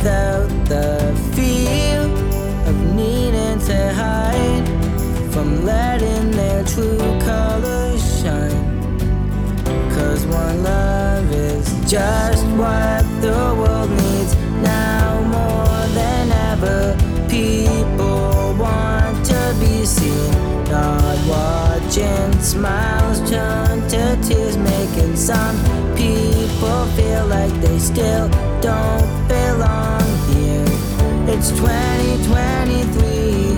without the fear of needing to hide from letting their true colors shine. 'Cause one love is just what the world needs now more than ever. People want to be seen, not watching smiles turn to tears, making some people feel like they still don't belong here. It's 2023.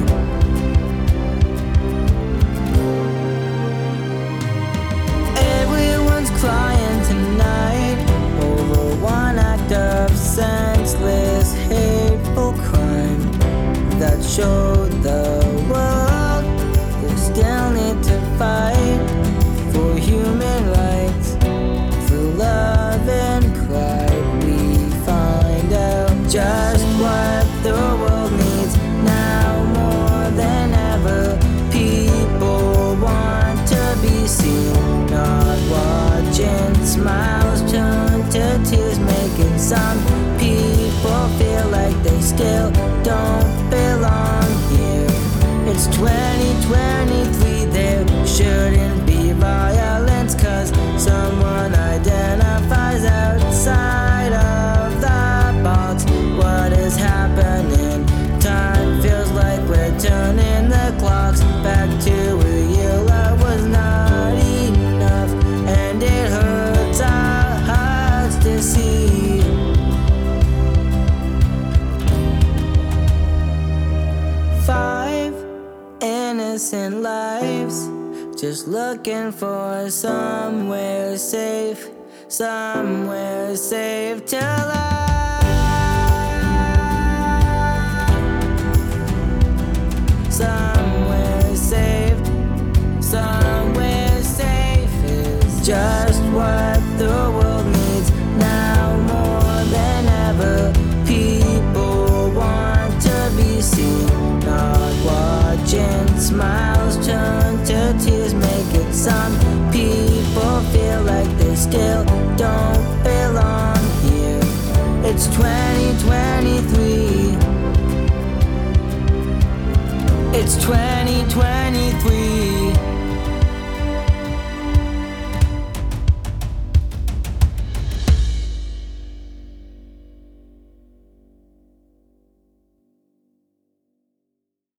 Everyone's crying tonight over one act of senseless, hateful crime that showed the world they still need to fight for human rights. Through love and pride, we find out just what the world needs now more than ever. People want to be seen, not watching smiles turn to tears, making some people feel like they still don't belong here. It's 2023, there shouldn't be violence, 'cause someone identifies outside of the box. What is happening? Time feels like we're turning the clocks back to a year that was not enough, and it hurts our hearts to see. 5 innocent lives, just looking for somewhere safe to lie.